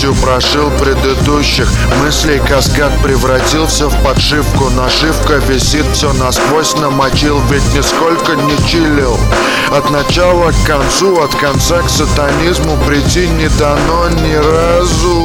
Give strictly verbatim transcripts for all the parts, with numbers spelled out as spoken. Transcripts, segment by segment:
тысячу прожил предыдущих мыслей, каскад превратился в подшивку. Нашивка висит, все насквозь намочил, ведь нисколько не чилил. От начала к концу, от конца к сатанизму прийти не дано ни разу.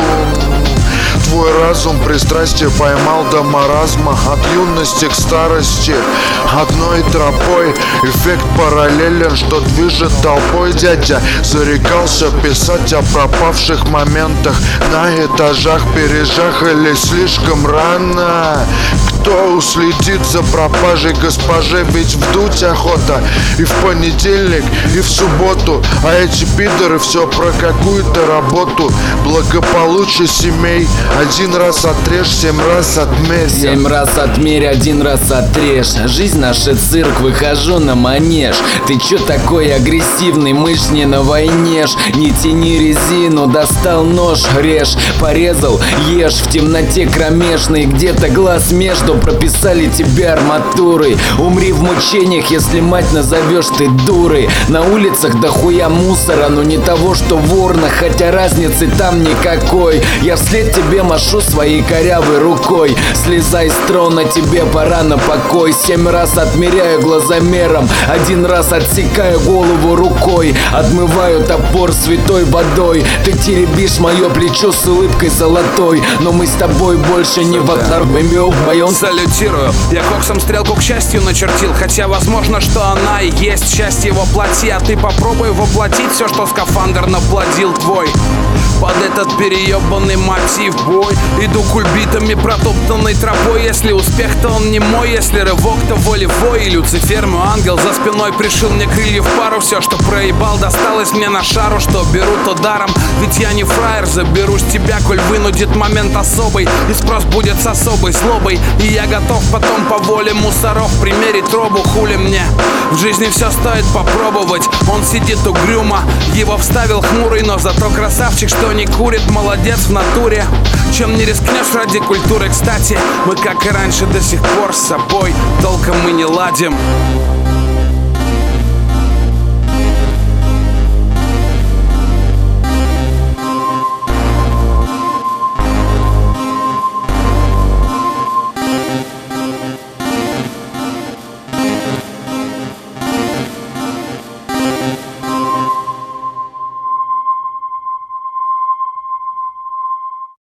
Твой разум пристрастие поймал до маразма, от юности к старости одной тропой. Эффект параллелен, что движет толпой. Дядя зарекался писать о пропавших моментах на этажах, пережах или слишком рано. Кто уследит за пропажей госпоже, ведь вдуть охота и в понедельник, и в субботу. А эти пидоры все про какую-то работу. Благополучие семей один раз отрежь, семь раз отмерь. Семь раз отмерь, один раз отрежь. Жизнь наша цирк, выхожу на манеж. Ты чё такой агрессивный, мышь не на войне ж. Не тяни резину, достал нож, режь. Порезал, ешь в темноте кромешной. Где-то глаз между прописали тебя арматурой. Умри в мучениях, если мать назовешь ты дурой. На улицах дохуя мусора, но не того, что в урнах, хотя разницы там никакой. Я вслед тебе машу своей корявой рукой. Слезай с трона, тебе пора на покой. Семь раз отмеряю глазомером, один раз отсекаю голову рукой. Отмываю топор святой водой. Ты теребишь мое плечо с улыбкой золотой. Но мы с тобой больше не в одном моем. Салютирую, я коксом стрелку к счастью начертил. Хотя возможно, что она и есть счастье воплоти. А ты попробуй воплотить все, что скафандр наплодил твой. Под этот переебанный мотив бой иду кульбитами протоптанной тропой. Если успех, то он не мой, если рывок, то волевой. И Люцифер, мой ангел, за спиной пришил мне крылья в пару. Все, что проебал, досталось мне на шару. Что беру, то даром, ведь я не фраер. Заберусь тебя, коль вынудит момент особый. И спрос будет с особой злобой. И я готов потом по воле мусоров примерить робу. Хули мне, в жизни все стоит попробовать. Он сидит угрюмо, его вставил хмурый, но зато красавчик, что не курит, молодец в натуре. Чем не рискнешь ради культуры. Кстати, мы как и раньше до сих пор с собой толком мы не ладим.